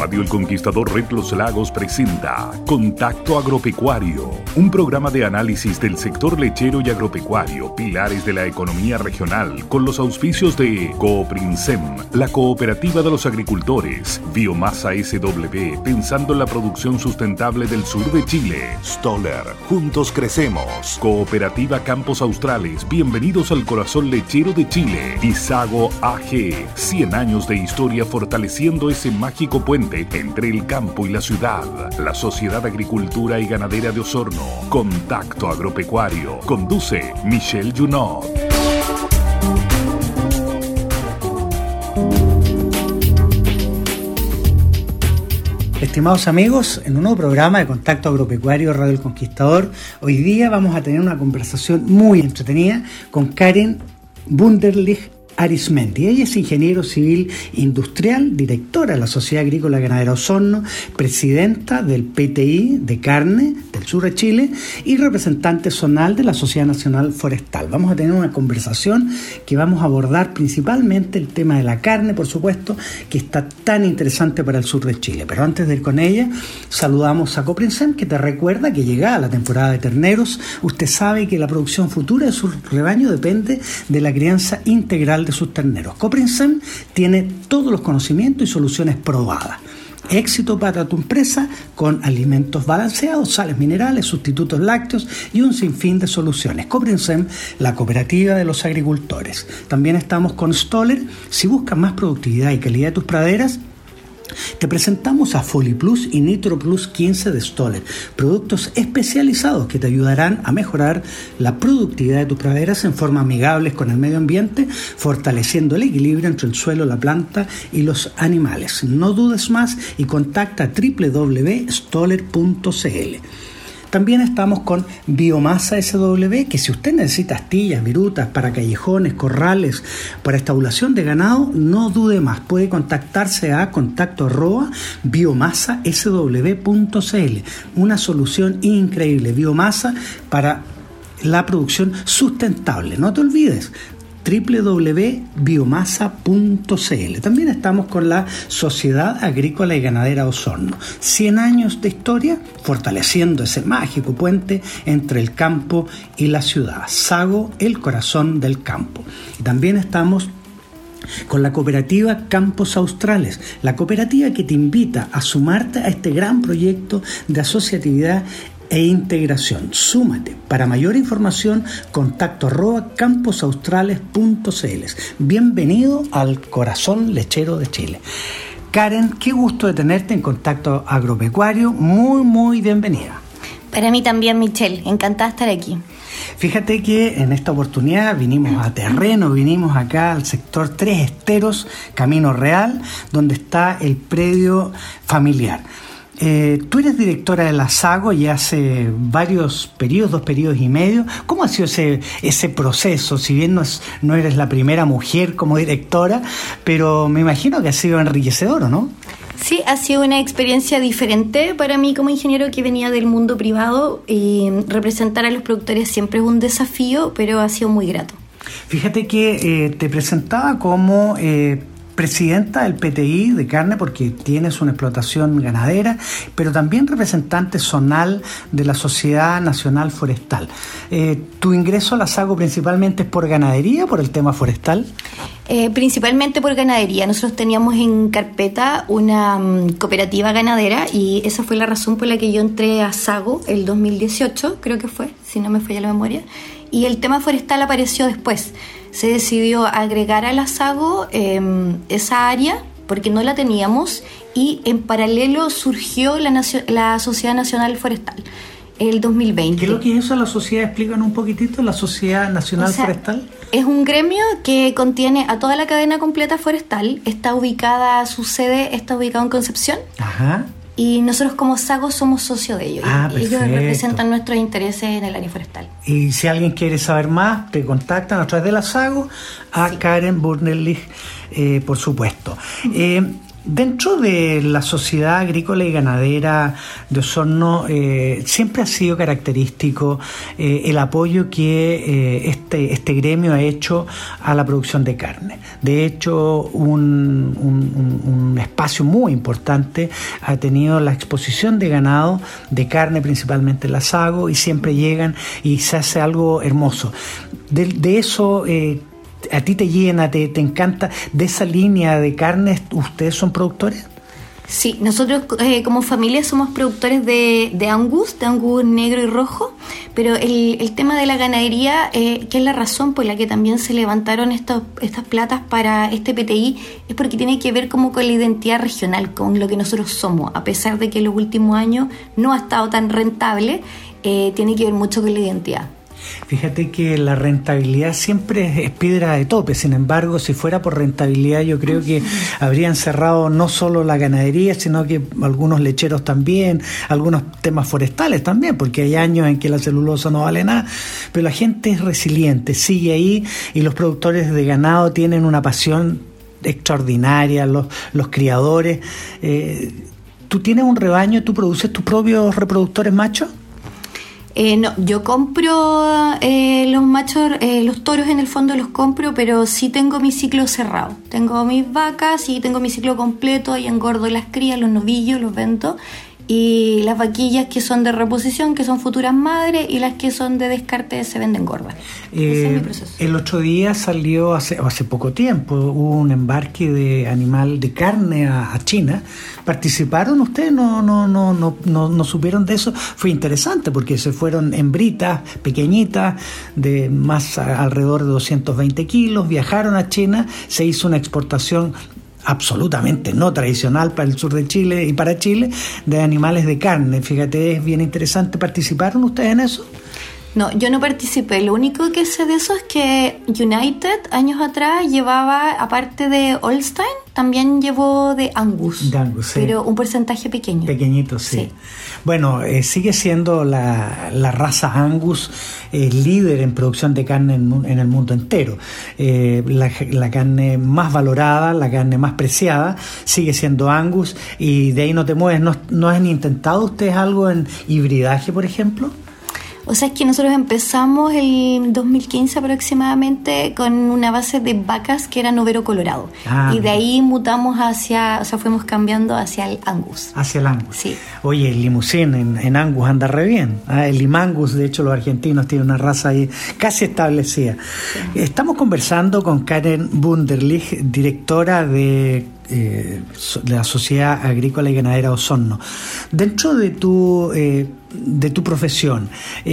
Radio El Conquistador Red Los Lagos presenta Contacto Agropecuario, un programa de análisis del sector lechero y agropecuario, pilares de la economía regional, con los auspicios de Cooprinsem, la cooperativa de los agricultores, Biomasa SW, pensando en la producción sustentable del sur de Chile, Stoller, juntos crecemos, Cooperativa Campos Australes, bienvenidos al corazón lechero de Chile, y Sago AG, 100 años de historia fortaleciendo ese mágico puente entre el campo y la ciudad. La Sociedad de Agricultura y Ganadera de Osorno. Contacto Agropecuario. Conduce Michelle Junot. Estimados amigos, en un nuevo programa de Contacto Agropecuario Radio El Conquistador, hoy día vamos a tener una conversación muy entretenida con Karen Wunderlich Arismendi. Ella es ingeniero civil industrial, directora de la Sociedad Agrícola Ganadera Osorno, presidenta del PTI de carne del sur de Chile y representante zonal de la Sociedad Nacional Forestal. Vamos a tener una conversación que vamos a abordar principalmente el tema de la carne, por supuesto, que está tan interesante para el sur de Chile. Pero antes de ir con ella, saludamos a Cooprinsem, que te recuerda que llega la temporada de terneros. Usted sabe que la producción futura de su rebaño depende de la crianza integral de sus terneros. Cooprinsem tiene todos los conocimientos y soluciones probadas. Éxito para tu empresa con alimentos balanceados, sales minerales, sustitutos lácteos y un sinfín de soluciones. Cooprinsem, la cooperativa de los agricultores. También estamos con Stoller. Si buscas más productividad y calidad de tus praderas, te presentamos a FoliPlus y NitroPlus 15 de Stoller, productos especializados que te ayudarán a mejorar la productividad de tus praderas en forma amigables con el medio ambiente, fortaleciendo el equilibrio entre el suelo, la planta y los animales. No dudes más y contacta a www.stoller.cl. También estamos con Biomasa SW, que si usted necesita astillas, virutas para callejones, corrales, para estabulación de ganado, no dude más. Puede contactarse a contacto@biomasasw.cl. Una solución increíble, biomasa para la producción sustentable. No te olvides, www.biomasa.cl. También estamos con la Sociedad Agrícola y Ganadera Osorno. 100 años de historia fortaleciendo ese mágico puente entre el campo y la ciudad. Sago, el corazón del campo. Y también estamos con la cooperativa Campos Australes, la cooperativa que te invita a sumarte a este gran proyecto de asociatividad e integración. Súmate. Para mayor información, contacto@camposaustrales.cl. Bienvenido al corazón lechero de Chile. Karen, qué gusto de tenerte en Contacto Agropecuario. Muy bienvenida. Para mí también, Michelle. Encantada de estar aquí. Fíjate que en esta oportunidad vinimos a terreno, vinimos acá al sector Tres Esteros, Camino Real, donde está el predio familiar. Tú eres directora de la Sago ya hace varios periodos, 2 periodos y medio. ¿Cómo ha sido ese proceso? Si bien no eres la primera mujer como directora, pero me imagino que ha sido enriquecedor, ¿o no? Sí, ha sido una experiencia diferente para mí como ingeniero que venía del mundo privado, y representar a los productores siempre es un desafío, pero ha sido muy grato. Fíjate que te presentaba como presidenta del PTI de carne porque tienes una explotación ganadera, pero también representante zonal de la Sociedad Nacional Forestal. ¿Tu ingreso a la Sago principalmente es por ganadería, por el tema forestal? Principalmente por ganadería. Nosotros teníamos en carpeta una cooperativa ganadera y esa fue la razón por la que yo entré a Sago el 2018, creo que fue, si no me falla la memoria, y el tema forestal apareció después. Se decidió agregar a la Sago esa área porque no la teníamos, y en paralelo surgió la Sociedad Nacional Forestal el 2020. ¿Qué es lo que es eso, la sociedad? Explícanos un poquitito, la Sociedad Nacional Forestal. Es un gremio que contiene a toda la cadena completa forestal. Su sede está ubicada en Concepción. Ajá. Y nosotros como Sago somos socios de ellos. Ellos representan nuestros intereses en el área forestal. Y si alguien quiere saber más, te contactan a través de la Sago a Karen Wunderlich, por supuesto. Dentro de la Sociedad Agrícola y Ganadera de Osorno siempre ha sido característico el apoyo que este gremio ha hecho a la producción de carne. De hecho, un espacio muy importante ha tenido la exposición de ganado, de carne, principalmente el Sago, y siempre llegan y se hace algo hermoso. De eso... ¿A ti te llena, te encanta de esa línea de carnes? ¿Ustedes son productores? Sí, nosotros como familia somos productores de Angus negro y rojo, pero el tema de la ganadería, que es la razón por la que también se levantaron estas platas para este PTI, es porque tiene que ver como con la identidad regional, con lo que nosotros somos. A pesar de que en los últimos años no ha estado tan rentable, tiene que ver mucho con la identidad. Fíjate que la rentabilidad siempre es piedra de tope. Sin embargo, si fuera por rentabilidad, yo creo que habrían cerrado no solo la ganadería, sino que algunos lecheros también, algunos temas forestales también, porque hay años en que la celulosa no vale nada, pero la gente es resiliente, sigue ahí, y los productores de ganado tienen una pasión extraordinaria, los criadores. ¿Tú tienes un rebaño? ¿Tú produces tus propios reproductores machos? No, yo compro los machos, los toros en el fondo los compro, pero sí tengo mi ciclo cerrado. Tengo mis vacas y tengo mi ciclo completo y engordo las crías, los novillos, los vendo. Y las vaquillas que son de reposición, que son futuras madres, y las que son de descarte se venden gordas. Ese es mi proceso. El otro día salió, hace poco tiempo, hubo un embarque de animal de carne a China. ¿Participaron ustedes? No supieron de eso. Fue interesante porque se fueron hembritas pequeñitas de más alrededor de 220 kilos, viajaron a China, se hizo una exportación absolutamente no tradicional para el sur de Chile y para Chile, de animales de carne. Fíjate, es bien interesante. ¿Participaron ustedes en eso? No, yo no participé. Lo único que sé de eso es que United años atrás llevaba, aparte de Holstein, también llevó de Angus. De Angus, sí. Pero un porcentaje pequeño. Pequeñito, sí. Bueno, sigue siendo la raza Angus líder en producción de carne en el mundo entero. La carne más valorada, la carne más preciada, sigue siendo Angus, y de ahí no te mueves. ¿No han intentado ustedes algo en hibridaje, por ejemplo? O sea, es que nosotros empezamos el 2015 aproximadamente con una base de vacas que era Novero Colorado. Y de ahí mutamos fuimos cambiando hacia el Angus. Hacia el Angus. Sí. Oye, el Limousin en Angus anda re bien. El Limangus, de hecho, los argentinos tienen una raza ahí casi establecida. Sí. Estamos conversando con Karen Wunderlich, directora de la Sociedad Agrícola y Ganadera Osorno. Dentro de tu profesión,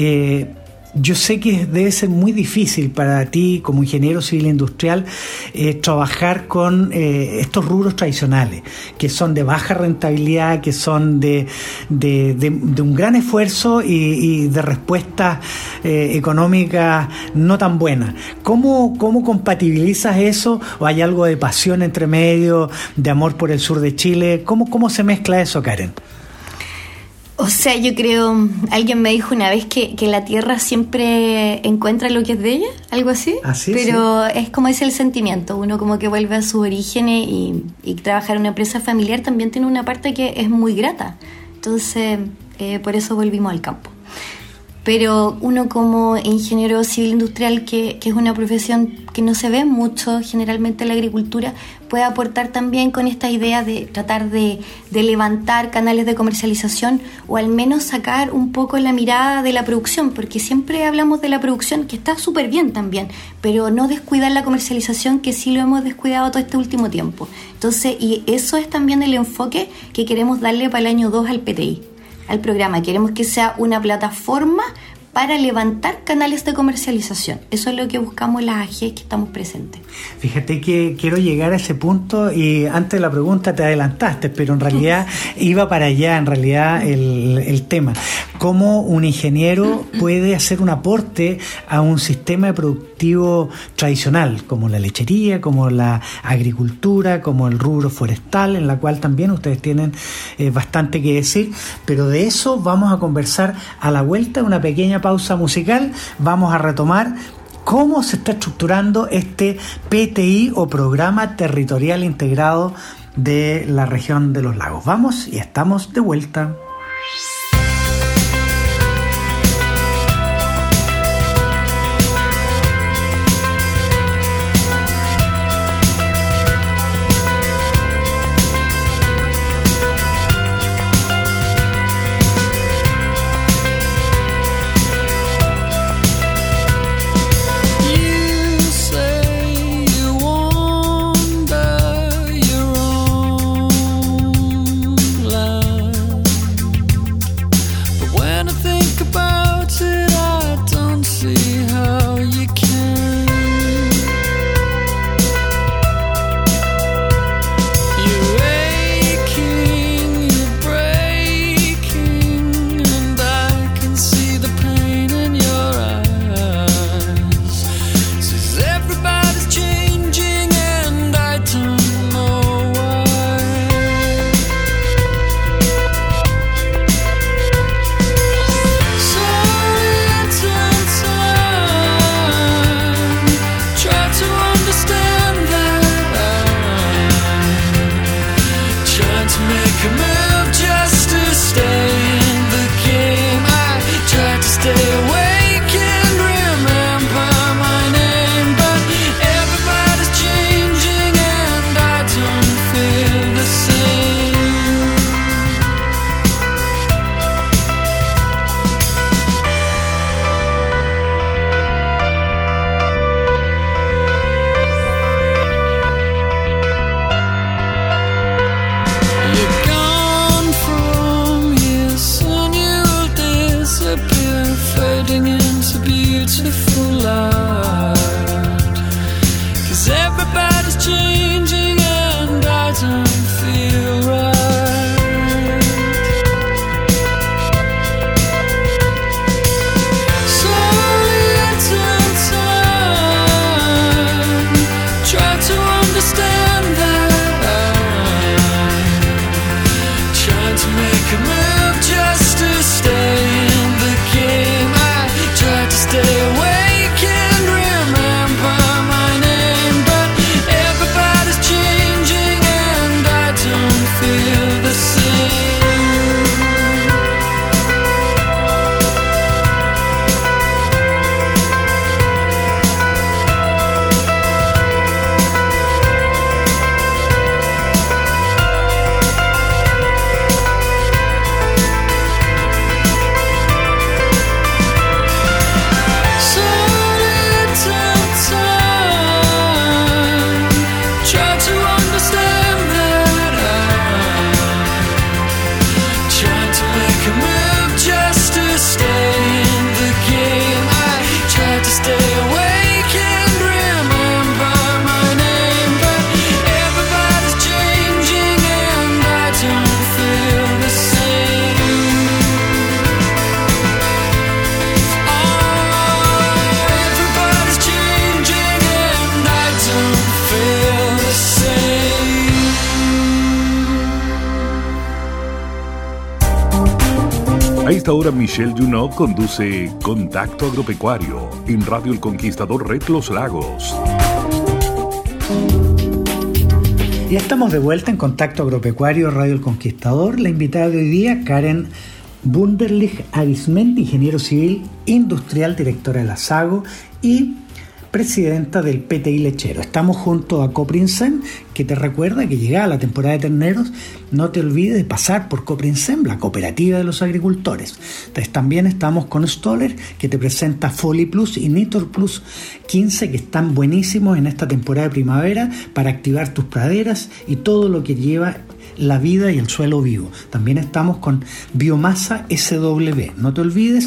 yo sé que debe ser muy difícil para ti como ingeniero civil industrial trabajar con estos rubros tradicionales que son de baja rentabilidad, que son de un gran esfuerzo y de respuestas económicas no tan buenas. ¿Cómo compatibilizas eso? ¿O hay algo de pasión entre medio, de amor por el sur de Chile? ¿Cómo se mezcla eso, Karen? O sea, yo creo, alguien me dijo una vez que la tierra siempre encuentra lo que es de ella, algo así. ¿Así? Pero sí. Es como es el sentimiento, uno como que vuelve a sus orígenes, y trabajar en una empresa familiar también tiene una parte que es muy grata. Entonces, por eso volvimos al campo. Pero uno como ingeniero civil industrial, que es una profesión que no se ve mucho generalmente en la agricultura, puede aportar también con esta idea de tratar de levantar canales de comercialización, o al menos sacar un poco la mirada de la producción, porque siempre hablamos de la producción, que está súper bien también, pero no descuidar la comercialización, que sí lo hemos descuidado todo este último tiempo. Entonces, y eso es también el enfoque que queremos darle para el año 2 al PTI. Al programa. Queremos que sea una plataforma para levantar canales de comercialización. Eso es lo que buscamos en las AGs que estamos presentes. Fíjate que quiero llegar a ese punto, y antes de la pregunta te adelantaste, pero en realidad iba para allá, en realidad el tema. ¿Cómo un ingeniero puede hacer un aporte a un sistema productivo tradicional, como la lechería, como la agricultura, como el rubro forestal, en la cual también ustedes tienen bastante que decir? Pero de eso vamos a conversar a la vuelta de una pequeña pausa musical. Vamos a retomar cómo se está estructurando este PTI, o Programa Territorial Integrado de la región de los lagos. Vamos y estamos de vuelta. A esta hora Michelle Junot conduce Contacto Agropecuario en Radio El Conquistador Red Los Lagos. Y estamos de vuelta en Contacto Agropecuario Radio El Conquistador. La invitada de hoy día, Karen Wunderlich Arismendi, ingeniero civil industrial, directora de la SAGO y presidenta del PTI Lechero. Estamos junto a Coprinsem, que te recuerda que llegada la temporada de terneros, no te olvides de pasar por Coprinsem, la cooperativa de los agricultores. Entonces, también estamos con Stoller, que te presenta Foli Plus y Nitor Plus 15, que están buenísimos en esta temporada de primavera para activar tus praderas y todo lo que lleva la vida y el suelo vivo. También estamos con Biomasa SW. No te olvides,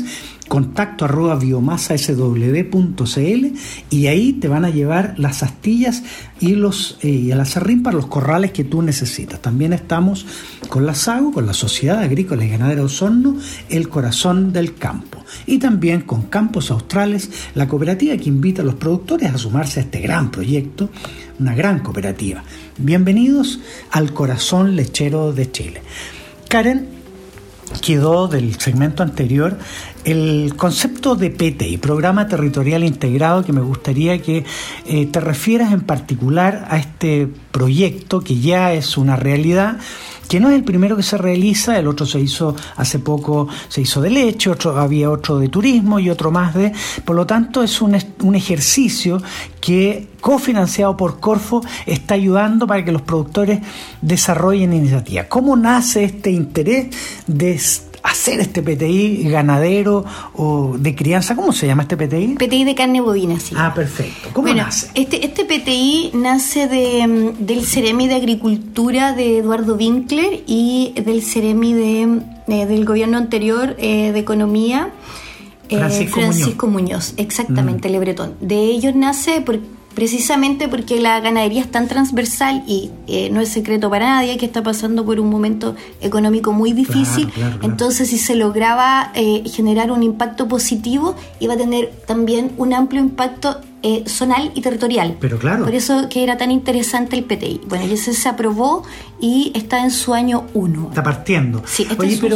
contacto@biomasasw.cl, y ahí te van a llevar las astillas y el acerrín para los corrales que tú necesitas. También estamos con la SAGO, con la Sociedad Agrícola y Ganadera Osorno, el corazón del campo. Y también con Campos Australes, la cooperativa que invita a los productores a sumarse a este gran proyecto, una gran cooperativa. Bienvenidos al corazón lechero de Chile. Karen, quedó del segmento anterior el concepto de PTI, Programa Territorial Integrado, que me gustaría que te refieras en particular a este proyecto que ya es una realidad, que no es el primero que se realiza. El otro se hizo hace poco, se hizo de leche, había otro de turismo y otro más de... Por lo tanto, es un ejercicio que, cofinanciado por Corfo, está ayudando para que los productores desarrollen iniciativas. ¿Cómo nace este interés de hacer este PTI ganadero o de crianza? ¿Cómo se llama este PTI? PTI de carne bovina, sí. Ah, perfecto. ¿Cómo nace? Este PTI nace del Ceremi de Agricultura de Eduardo Winkler y del Ceremi del gobierno anterior de Economía, Francisco Muñoz, exactamente, Le Breton. De ellos nace precisamente porque la ganadería es tan transversal y no es secreto para nadie que está pasando por un momento económico muy difícil. Claro. Entonces, si se lograba generar un impacto positivo, iba a tener también un amplio impacto zonal y territorial. Pero claro. Por eso que era tan interesante el PTI. Bueno, y ese se aprobó y está en su año 1. Está partiendo. Sí,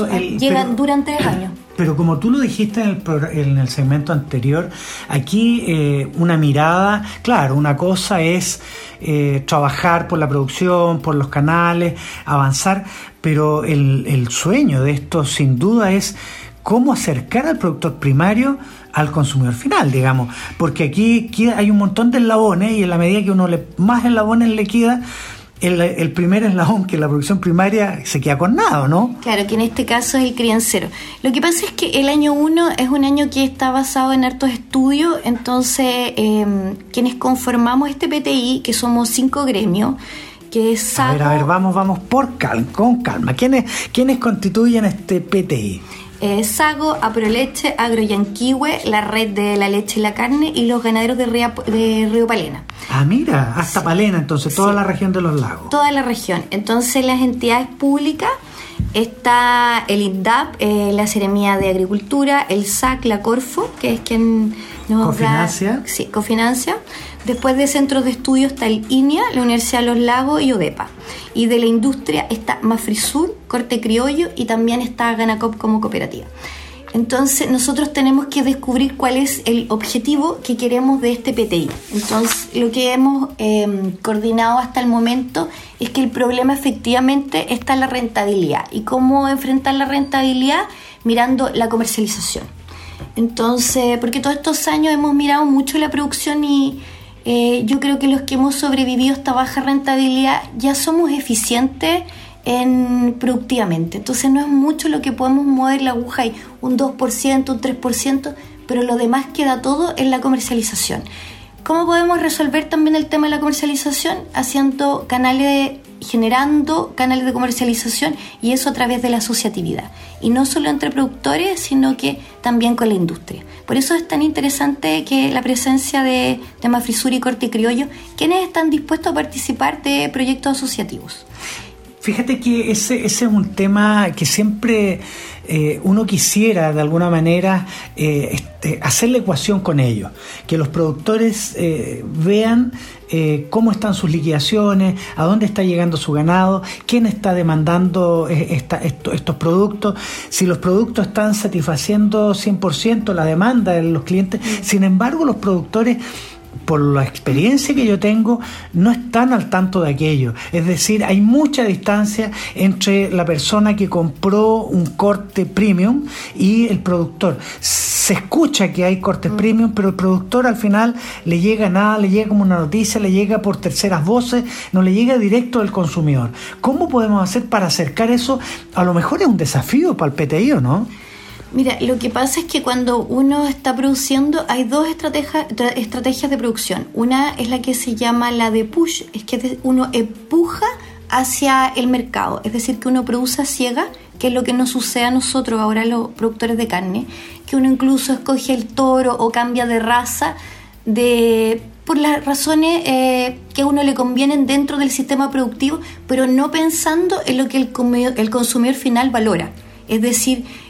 duran 3 años. Pero como tú lo dijiste en el segmento anterior, aquí una mirada, claro, una cosa es trabajar por la producción, por los canales, avanzar, pero el sueño de esto sin duda es cómo acercar al productor primario al consumidor final, digamos, porque aquí hay un montón de eslabones y en la medida que uno más eslabones le queda, el primer eslabón, que la producción primaria, se queda con nada, ¿no? Claro, que en este caso es el criancero. Lo que pasa es que el año 1 es un año que está basado en hartos estudios, entonces quienes conformamos este PTI, que somos 5 gremios, que es SAGO... A ver, vamos con calma. ¿Quiénes constituyen este PTI? SAGO, Aproleche, Agroyanquihue, la Red de la Leche y la Carne y los ganaderos de Río Palena. Ah, mira, hasta sí. Palena, entonces, toda la región de los lagos. Toda la región. Entonces, las entidades públicas, está el INDAP, la Seremía de Agricultura, el SAC, la Corfo, que es quien nos cofinancia. Sí, cofinancia. Después de centros de estudio está el INIA, la Universidad de los Lagos y ODEPA. Y de la industria está Mafrisur, Corte Criollo y también está Ganacop como cooperativa. Entonces nosotros tenemos que descubrir cuál es el objetivo que queremos de este PTI. Entonces lo que hemos coordinado hasta el momento es que el problema efectivamente está en la rentabilidad. ¿Y cómo enfrentar la rentabilidad? Mirando la comercialización. Entonces, porque todos estos años hemos mirado mucho la producción y yo creo que los que hemos sobrevivido a esta baja rentabilidad ya somos eficientes productivamente. Entonces no es mucho lo que podemos mover la aguja, hay un 2%, un 3%, pero lo demás queda todo en la comercialización. ¿Cómo podemos resolver también el tema de la comercialización? Generando canales de comercialización, y eso a través de la asociatividad. Y no solo entre productores, sino que también con la industria. Por eso es tan interesante que la presencia de Mafrisur y Corte Criollo, quienes están dispuestos a participar de proyectos asociativos. Fíjate que ese es un tema que siempre uno quisiera de alguna manera hacer la ecuación con ellos, que los productores vean cómo están sus liquidaciones, a dónde está llegando su ganado, quién está demandando estos productos, si los productos están satisfaciendo 100% la demanda de los clientes. Sin embargo, los productores, por la experiencia que yo tengo, no están al tanto de aquello. Es decir, hay mucha distancia entre la persona que compró un corte premium y el productor. Se escucha que hay cortes premium, pero el productor al final le llega nada, le llega como una noticia, le llega por terceras voces, no le llega directo del consumidor. ¿Cómo podemos hacer para acercar eso? A lo mejor es un desafío para el PTI, ¿o no? Mira, lo que pasa es que cuando uno está produciendo hay dos estrategias de producción. Una es la que se llama la de push, es que uno empuja hacia el mercado, es decir, que uno produce a ciega, que es lo que nos sucede a nosotros ahora los productores de carne, que uno incluso escoge el toro o cambia de raza por las razones que a uno le convienen dentro del sistema productivo, pero no pensando en lo que el consumidor final valora. Es decir,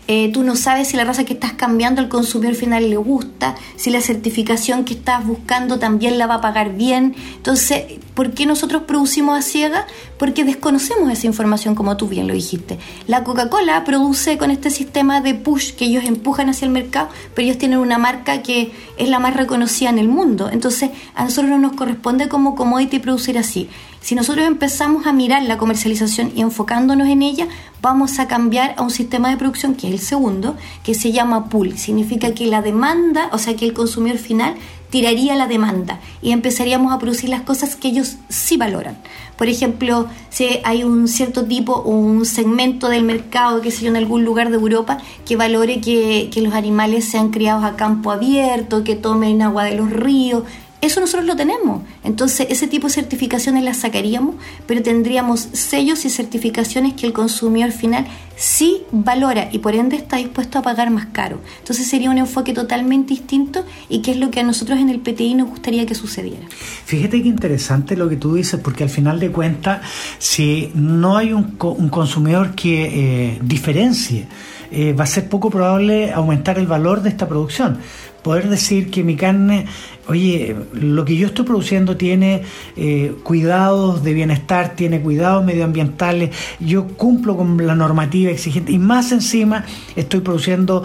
tú no sabes si la raza que estás cambiando al consumidor final le gusta, si la certificación que estás buscando también la va a pagar bien. Entonces, ¿por qué nosotros producimos a ciegas? Porque desconocemos esa información, como tú bien lo dijiste. La Coca-Cola produce con este sistema de push que ellos empujan hacia el mercado, pero ellos tienen una marca que es la más reconocida en el mundo. Entonces, a nosotros no nos corresponde como commodity producir así. Si nosotros empezamos a mirar la comercialización y enfocándonos en ella, vamos a cambiar a un sistema de producción, que es el segundo, que se llama pool. Significa que la demanda, o sea que el consumidor final tiraría la demanda y empezaríamos a producir las cosas que ellos sí valoran. Por ejemplo, si hay un cierto tipo o un segmento del mercado, qué sé yo, en algún lugar de Europa que valore que los animales sean criados a campo abierto, que tomen agua de los ríos. Eso nosotros lo tenemos. Entonces, ese tipo de certificaciones las sacaríamos, pero tendríamos sellos y certificaciones que el consumidor final sí valora y por ende está dispuesto a pagar más caro. Entonces, sería un enfoque totalmente distinto y que es lo que a nosotros en el PTI nos gustaría que sucediera. Fíjate qué interesante lo que tú dices, porque al final de cuentas, si no hay un consumidor que diferencie, va a ser poco probable aumentar el valor de esta producción. Poder decir que mi carne, oye, lo que yo estoy produciendo tiene cuidados de bienestar, tiene cuidados medioambientales, yo cumplo con la normativa exigente y más encima estoy produciendo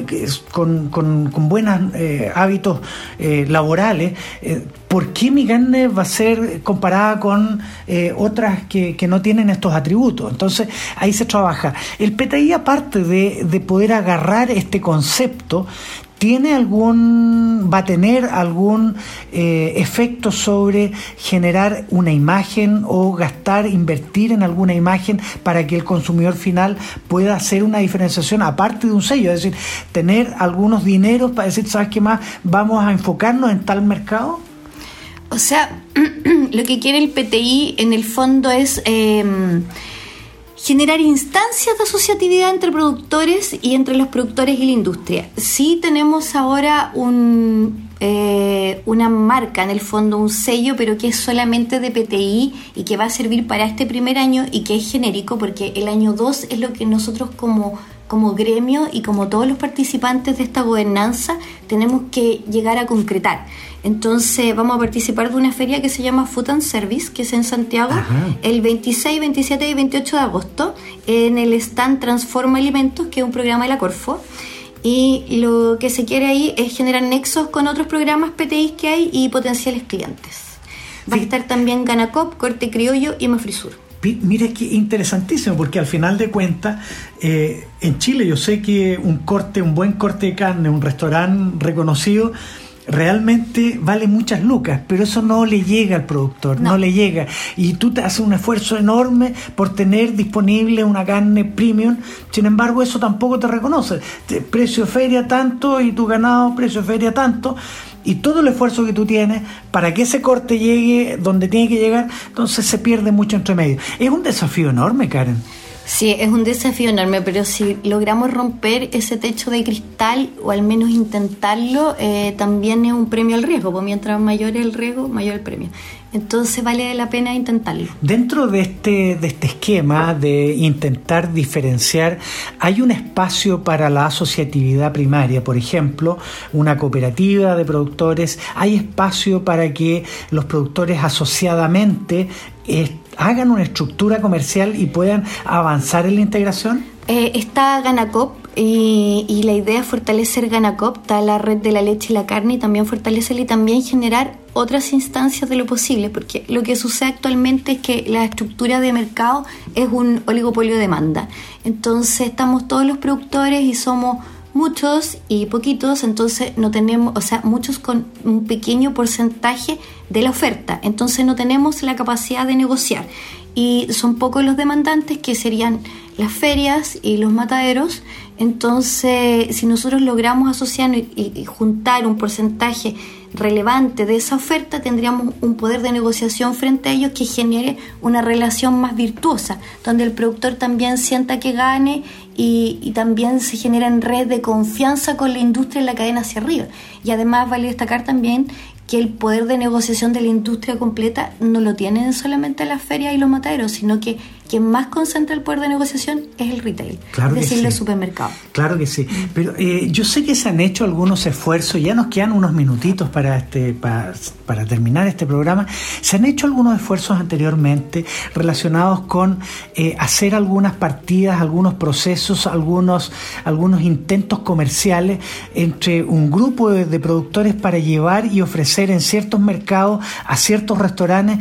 con buenos hábitos laborales. ¿Por qué mi carne va a ser comparada con otras que no tienen estos atributos? Entonces ahí se trabaja. El PTI, aparte de poder agarrar este concepto, va a tener algún efecto sobre generar una imagen o invertir en alguna imagen para que el consumidor final pueda hacer una diferenciación aparte de un sello? Es decir, tener algunos dineros para decir, ¿sabes qué más? Vamos a enfocarnos en tal mercado. O sea, lo que quiere el PTI en el fondo es generar instancias de asociatividad entre productores y entre los productores y la industria. Sí tenemos ahora una marca, en el fondo un sello, pero que es solamente de PTI y que va a servir para este primer año y que es genérico, porque el año 2 es lo que nosotros como gremio y como todos los participantes de esta gobernanza tenemos que llegar a concretar. Entonces vamos a participar de una feria que se llama Food and Service, que es en Santiago. Ajá. El 26, 27 y 28 de agosto en el stand Transforma Alimentos, que es un programa de la Corfo, y lo que se quiere ahí es generar nexos con otros programas PTI que hay y potenciales clientes. Va a estar también Ganacop, Corte Criollo y Mafrisur. Mira que interesantísimo, porque al final de cuentas en Chile yo sé que un buen corte de carne, un restaurante reconocido, realmente vale muchas lucas, pero eso no le llega al productor, no le llega, y tú te haces un esfuerzo enorme por tener disponible una carne premium. Sin embargo, eso tampoco te reconoce. Precio feria tanto y tu ganado precio feria tanto, y todo el esfuerzo que tú tienes para que ese corte llegue donde tiene que llegar, entonces se pierde mucho entre medio. Es un desafío enorme, Karen. Sí, es un desafío enorme, pero si logramos romper ese techo de cristal, o al menos intentarlo, también es un premio al riesgo, porque mientras mayor el riesgo, mayor el premio. Entonces vale la pena intentarlo. Dentro de este esquema de intentar diferenciar, hay un espacio para la asociatividad primaria, por ejemplo, una cooperativa de productores. Hay espacio para que los productores asociadamente hagan una estructura comercial y puedan avanzar en la integración. Está Ganacop y la idea es fortalecer Ganacop, está la red de la leche y la carne, y también fortalecerla y también generar otras instancias de lo posible, porque lo que sucede actualmente es que la estructura de mercado es un oligopolio de demanda. Entonces estamos todos los productores y somos muchos y poquitos, entonces no tenemos, o sea, muchos con un pequeño porcentaje de la oferta, entonces no tenemos la capacidad de negociar, y son pocos los demandantes, que serían las ferias y los mataderos. Entonces, si nosotros logramos asociarnos y juntar un porcentaje relevante de esa oferta, tendríamos un poder de negociación frente a ellos que genere una relación más virtuosa, donde el productor también sienta que gane y también se genera en red de confianza con la industria en la cadena hacia arriba. Y además vale destacar también que el poder de negociación de la industria completa no lo tienen solamente las ferias y los mataderos, sino que quien más concentra el poder de negociación es el retail, claro, es decir, sí. Los supermercados. Claro que sí, pero yo sé que se han hecho algunos esfuerzos, ya nos quedan unos minutitos para terminar este programa. Se han hecho algunos esfuerzos anteriormente relacionados con hacer algunas partidas, algunos procesos, algunos intentos comerciales entre un grupo de productores para llevar y ofrecer en ciertos mercados a ciertos restaurantes.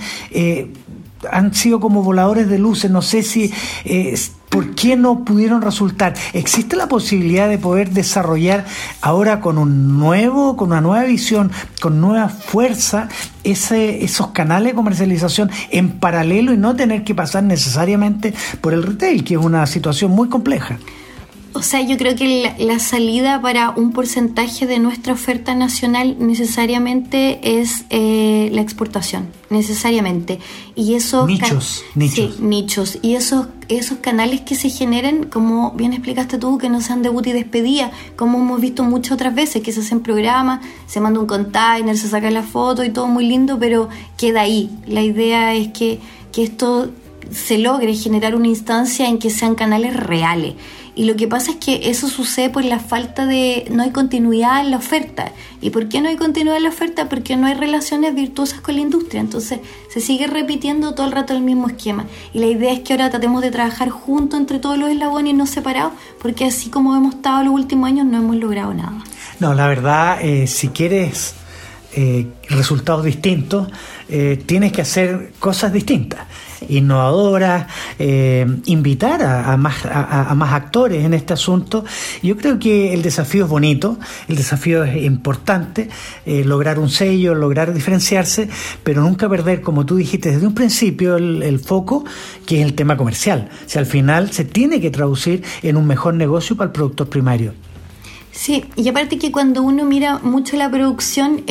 Han sido como voladores de luces, no sé si ¿por qué no pudieron resultar? ¿Existe la posibilidad de poder desarrollar ahora con una nueva visión, con nueva fuerza, esos canales de comercialización en paralelo y no tener que pasar necesariamente por el retail, que es una situación muy compleja? O sea, yo creo que la salida para un porcentaje de nuestra oferta nacional necesariamente es la exportación, necesariamente. Y esos nichos. Sí, nichos. Y esos canales que se generen, como bien explicaste tú, que no sean debut y despedida, como hemos visto muchas otras veces, que se hacen programas, se manda un container, se saca la foto y todo muy lindo, pero queda ahí. La idea es que esto se logre generar una instancia en que sean canales reales. Y lo que pasa es que eso sucede por la falta no hay continuidad en la oferta. ¿Y por qué no hay continuidad en la oferta? Porque no hay relaciones virtuosas con la industria. Entonces se sigue repitiendo todo el rato el mismo esquema. Y la idea es que ahora tratemos de trabajar juntos entre todos los eslabones y no separados, porque así como hemos estado los últimos años no hemos logrado nada. No, la verdad, si quieres resultados distintos, tienes que hacer cosas distintas, innovadoras, invitar a más actores en este asunto. Yo creo que el desafío es bonito, el desafío es importante, lograr un sello, lograr diferenciarse, pero nunca perder, como tú dijiste desde un principio, el foco, que es el tema comercial. O sea, al final se tiene que traducir en un mejor negocio para el productor primario. Sí, y aparte que cuando uno mira mucho la producción,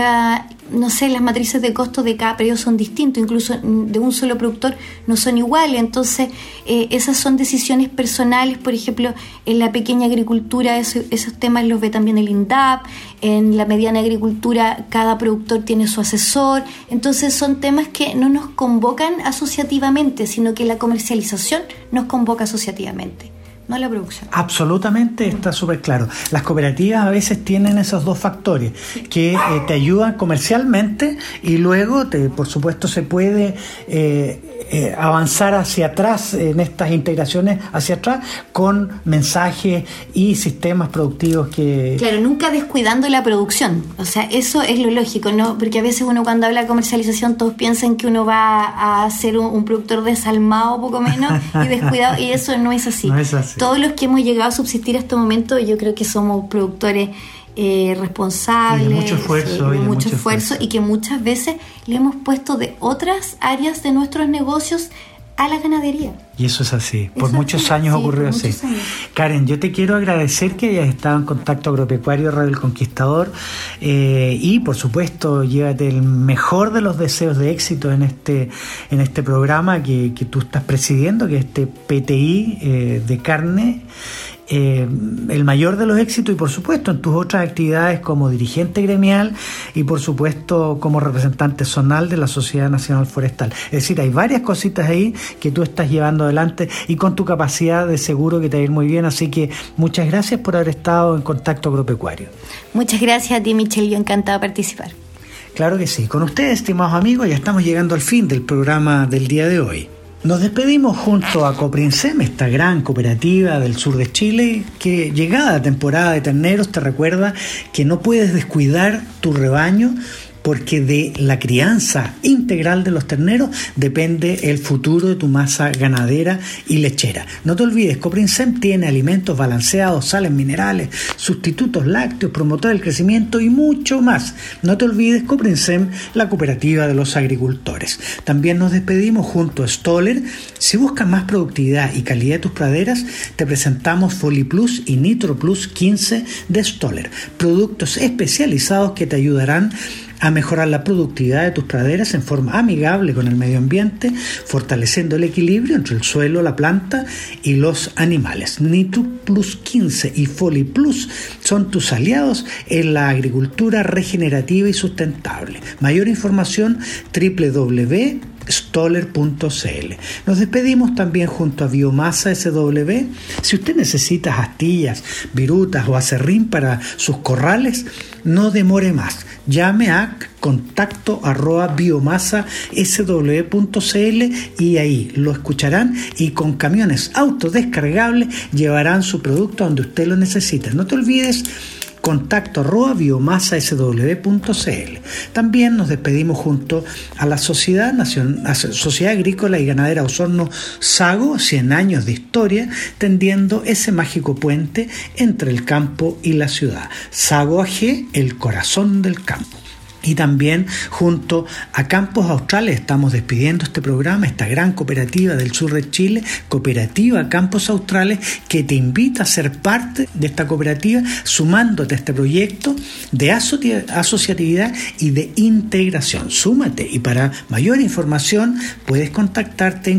las matrices de costos de cada periodo son distintos, incluso de un solo productor no son iguales. Entonces esas son decisiones personales. Por ejemplo, en la pequeña agricultura esos temas los ve también el INDAP. En la mediana agricultura cada productor tiene su asesor. Entonces son temas que no nos convocan asociativamente, sino que la comercialización nos convoca asociativamente, no la producción. Absolutamente, está súper claro. Las cooperativas a veces tienen esos dos factores que te ayudan comercialmente y luego, por supuesto, se puede avanzar hacia atrás en estas integraciones hacia atrás con mensajes y sistemas productivos que... Claro, nunca descuidando la producción. O sea, eso es lo lógico, ¿no? Porque a veces uno cuando habla de comercialización todos piensan que uno va a ser un productor desalmado poco menos y descuidado, y eso no es así. No es así. Todos los que hemos llegado a subsistir a este momento, yo creo que somos productores responsables, y de mucho esfuerzo, y que muchas veces le hemos puesto de otras áreas de nuestros negocios a la ganadería. Y eso es así, por muchos años ocurrió así. Karen, yo te quiero agradecer que hayas estado en Contacto Agropecuario Radio El Conquistador, y por supuesto llévate el mejor de los deseos de éxito en este programa que tú estás presidiendo, que es este PTI de carne. El mayor de los éxitos, y por supuesto en tus otras actividades como dirigente gremial y por supuesto como representante zonal de la Sociedad Nacional Forestal. Es decir, hay varias cositas ahí que tú estás llevando adelante y con tu capacidad de seguro que te va a ir muy bien, así que muchas gracias por haber estado en Contacto Agropecuario. Muchas gracias a ti, Michelle, yo encantada de participar. Claro que sí. Con ustedes, estimados amigos, ya estamos llegando al fin del programa del día de hoy. Nos despedimos junto a Coprinsem, esta gran cooperativa del sur de Chile, que llegada la temporada de terneros te recuerda que no puedes descuidar tu rebaño, porque de la crianza integral de los terneros depende el futuro de tu masa ganadera y lechera. No te olvides, Coprinsem tiene alimentos balanceados, sales minerales, sustitutos lácteos, promotor del crecimiento y mucho más. No te olvides, Coprinsem, la cooperativa de los agricultores. También nos despedimos junto a Stoller. Si buscas más productividad y calidad de tus praderas, te presentamos FoliPlus y NitroPlus 15 de Stoller, productos especializados que te ayudarán a mejorar la productividad de tus praderas en forma amigable con el medio ambiente, fortaleciendo el equilibrio entre el suelo, la planta y los animales. NitroPlus 15 y FoliPlus son tus aliados en la agricultura regenerativa y sustentable. Mayor información www.nitroplus.cl. stoller.cl. Nos despedimos también junto a Biomasa SW. Si usted necesita astillas, virutas o acerrín para sus corrales, no demore más. Llame a contacto@biomasasw.cl y ahí lo escucharán y con camiones autodescargables llevarán su producto donde usted lo necesite. No te olvides, contacto@biomasasw.cl. También nos despedimos junto a la Sociedad Agrícola y Ganadera Osorno Sago, 100 años de historia, tendiendo ese mágico puente entre el campo y la ciudad. Sago AG, el corazón del campo. Y también junto a Campos Australes estamos despidiendo este programa, esta gran cooperativa del sur de Chile, Cooperativa Campos Australes, que te invita a ser parte de esta cooperativa sumándote a este proyecto de asociatividad y de integración. Súmate, y para mayor información puedes contactarte en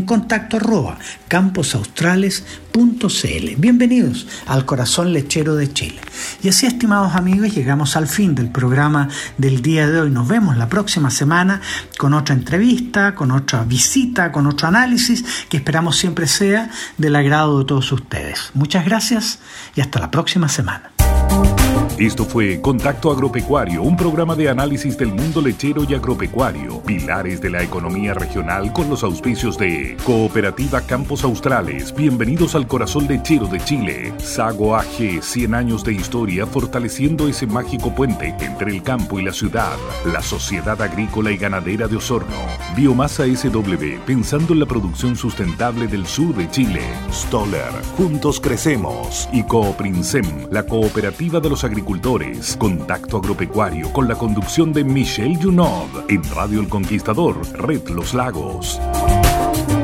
contacto@camposaustrales.cl. Bienvenidos al corazón lechero de Chile. Y así, estimados amigos, llegamos al fin del programa del día de hoy. Nos vemos la próxima semana con otra entrevista, con otra visita, con otro análisis que esperamos siempre sea del agrado de todos ustedes. Muchas gracias y hasta la próxima semana. Esto fue Contacto Agropecuario, un programa de análisis del mundo lechero y agropecuario, pilares de la economía regional, con los auspicios de Cooperativa Campos Australes. Bienvenidos al corazón lechero de Chile. Sago AG, 100 años de historia fortaleciendo ese mágico puente entre el campo y la ciudad. La Sociedad Agrícola y Ganadera de Osorno. Biomasa SW, pensando en la producción sustentable del sur de Chile. Stoller, juntos crecemos. Y Cooprinsem, la cooperativa de los agricultores. Contacto Agropecuario con la conducción de Michelle Junod en Radio El Conquistador, Red Los Lagos.